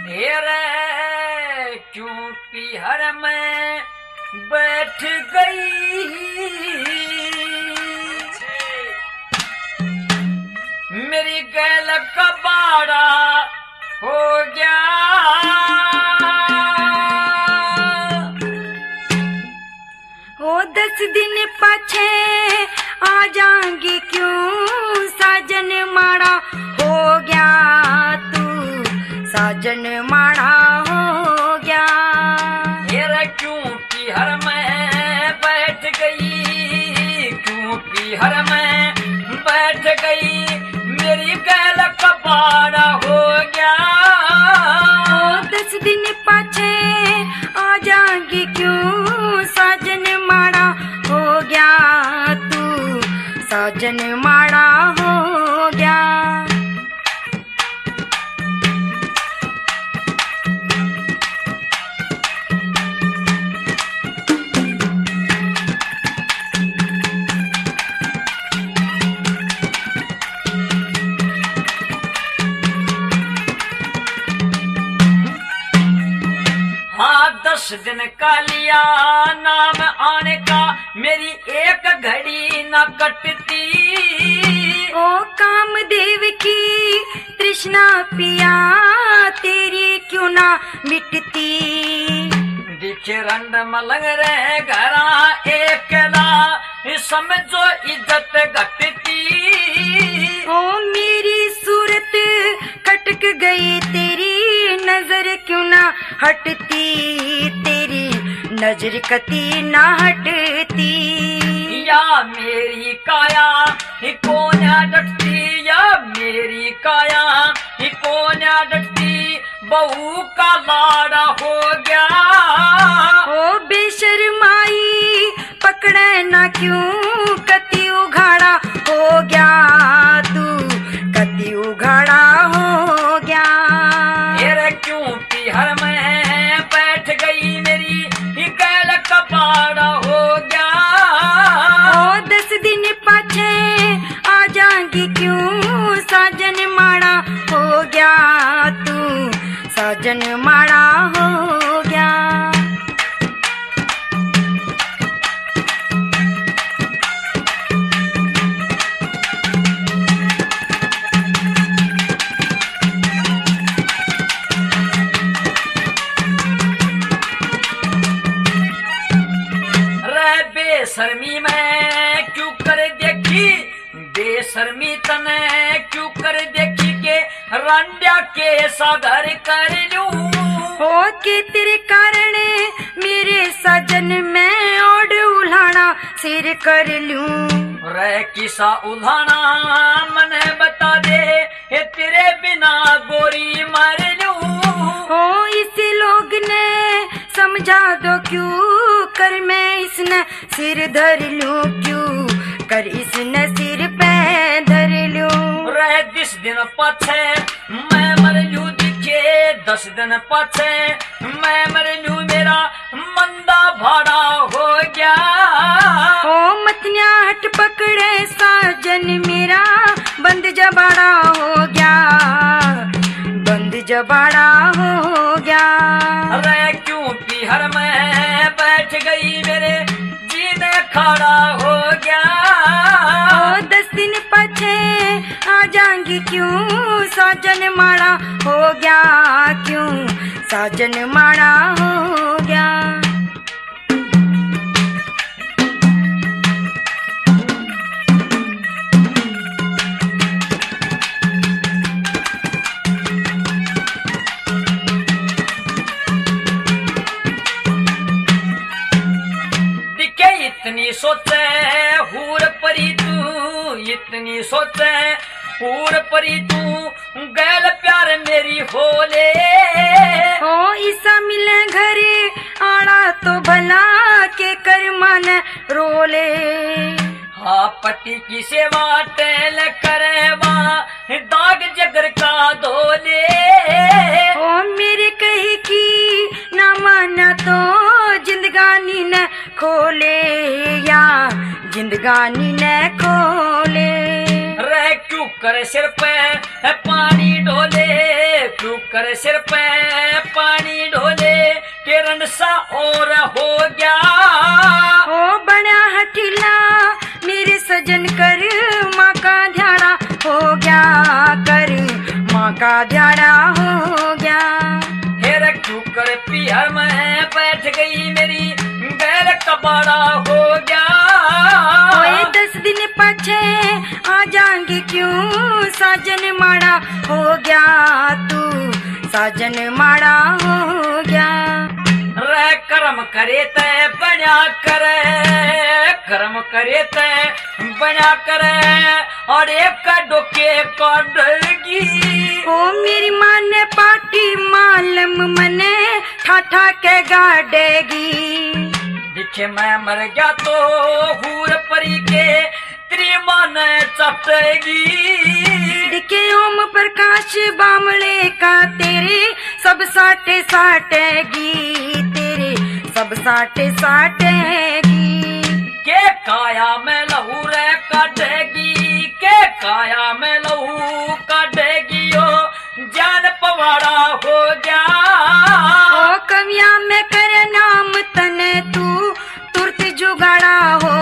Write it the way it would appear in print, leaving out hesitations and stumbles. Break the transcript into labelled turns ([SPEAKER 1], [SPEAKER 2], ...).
[SPEAKER 1] हेरे क्यों पीहर में बैठ गई, मेरी गैल का बाड़ा हो गया।
[SPEAKER 2] ओ 10 दिन पाछे आ जाएंगी क्यों, साजन माड़ा हो गया तू, साजन माड़ा हो गया।
[SPEAKER 1] हेरे क्यों पीहर में बैठ गई, क्यों पीहर में बैठ गई, मेरी गैल का बाड़ा हो गया।
[SPEAKER 2] ओ 10 दिन पाछे आ जाएंगी क्यों, साजन माड़ा हो गया तू, साजन माड़ा हो गया।
[SPEAKER 1] हाँ 10 दिन का लिया नाम आने का, मेरी एक घड़ी न कटती।
[SPEAKER 2] ओ कामदेव की तृष्णा पिया, तेरी क्यों ना मिटती।
[SPEAKER 1] दिखे रंड मलंग रहे घरा एकला, समझो इज्जत घटती।
[SPEAKER 2] ओ मेरी सूरत खटक गई, तेरी नजर क्यों ना हटती, तेरी नजर कती ना हटती।
[SPEAKER 1] या मेरी काया कौन डटती, या मेरी काया कौन डटती, बहू का लाड़ा हो गया।
[SPEAKER 2] ओ बेशर्माई पकड़े ना क्यों, कति उघाड़ा हो गया तू, कति उघाड़ा हो गया।
[SPEAKER 1] हेरे क्यों पीहर में बैठ गई, मेरी गैल का बाड़ा हो गया।
[SPEAKER 2] ओ 10 दिन पाछे आ जाएंगी क्यों, साजन माड़ा हो गया तू, साजन माड़ा हो गया।
[SPEAKER 1] बेशर्मी में क्यों कर देखी, बेशर्मी तने क्यों कर देखी, के रंड्या के सागर कर लूं।
[SPEAKER 2] हो के तेरे कारण मेरे साजन में ओढ़ उल्हाना सिर कर लूं।
[SPEAKER 1] रे किसा उल्हाना मने बता दे, हे तेरे बिना गोरी मार लूं।
[SPEAKER 2] हो इस लोग ने समझा दो क्यों, कर मैं इसने सिर धर लूं, क्यों कर इसने सिर पे धर लूं।
[SPEAKER 1] रे 10 दिन पाछे मैं मर लूं, दिखे 10 दिन पाछे मैं मर लूं, मेरा मंदा भाड़ा हो गया।
[SPEAKER 2] हो मतनिया हट पकड़े साजन मेरा, बंद जबाड़ा हो गया, बंद जबाड़ा हो गया।
[SPEAKER 1] अरे क्यों पीहर में बैठ गई, मेरे जीने खड़ा हो गया।
[SPEAKER 2] ओ 10 दिन पाछे आ जाएंगी क्यों, साजन माड़ा हो गया क्यों, साजन माड़ा हो गया।
[SPEAKER 1] इतनी सोचे हूर परी तू, इतनी सोचे हूर परी तू, गैल प्यार मेरी होले।
[SPEAKER 2] हो ईसा मिले घरे आड़ा तो भला, के कर मन रोले।
[SPEAKER 1] हाँ पति की सेवा टेल करेवा, दाग जगर का धोले।
[SPEAKER 2] हो मेरे कही की ना माना तो, जिंदगानी न खोले, या जिंदगानी न खोले।
[SPEAKER 1] रह क्यों करे सिर पे पानी ढोले, क्यों करे सिर पे पानी ढोले, के रंडसा और हो गया।
[SPEAKER 2] ओ बड़ा हठीला मेरे सजन कर माँ का ध्याड़ा हो गया, कर माँ का ध्याड़ा हो गया।
[SPEAKER 1] हेर क्यों कर पिहर में बैठ गई मेरी बैल कबाड़ा हो गया।
[SPEAKER 2] ओए 10 दिन पछे आ जाएंगे क्यों साजन माड़ा हो गया, तू साजन माड़ा हो गया।
[SPEAKER 1] रे कर्म करे ते बना करे, कर्म करे ते बना करे, और एक डोके को डलगी।
[SPEAKER 2] ओ मेरी माँ ने पाटी मालम मने ठाठा के गाड़ेगी।
[SPEAKER 1] दिखे मैं मर गया तो हूर परी के तेरी माँ ने चपेगी।
[SPEAKER 2] दिखे ओम प्रकाश बामले का तेरे सब साटे साटेगी, तेरे सब साटे साटेगी।
[SPEAKER 1] के काया में लहू रे काटेगी, के काया में लहू काटेगी, ओ जान पवाड़ा हो गया।
[SPEAKER 2] ओ कविया में करे नाम तने तू तुरत जुगाड़ा हो